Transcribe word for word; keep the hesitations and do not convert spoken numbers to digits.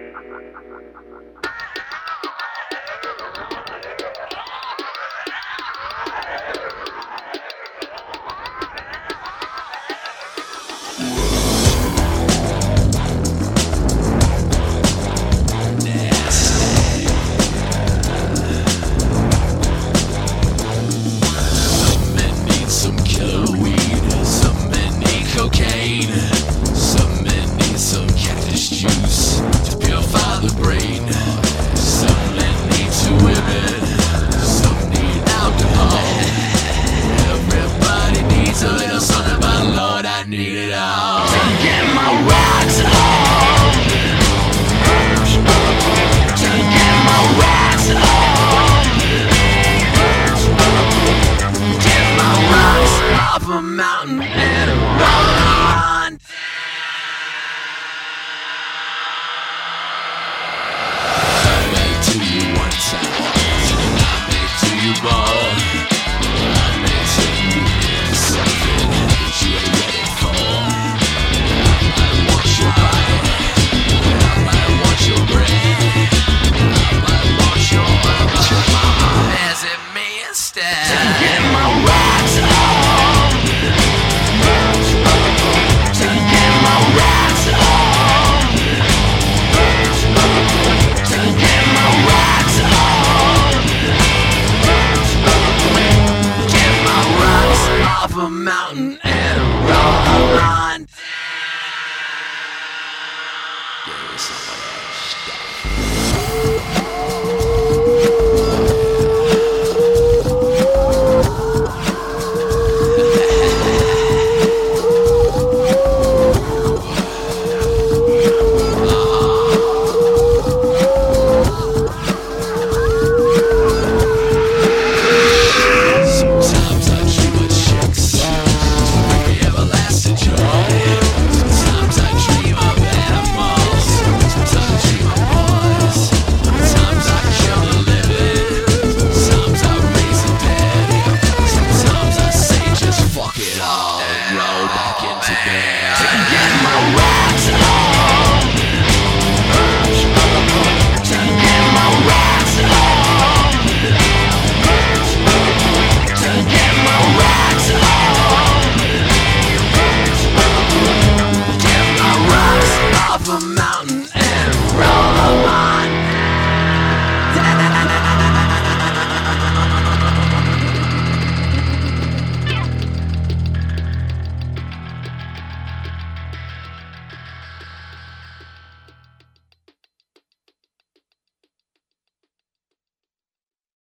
Some men need some cactus juice to purify the brain. Some men need two women, some need alcohol. Everybody needs a little something, but Lord, I need it all to get my rocks off. To get my rocks off. Get my rocks off a mountain and run. To you one time, and I made to you more. I made to you into something that you ain't ready for. I want your body, I want your brain, I want your mama. Visit me instead to get my rocks off. To get my rocks off. To get my rocks off. Get my rocks off a mountain and run. Give me some of that stuff. Mountain.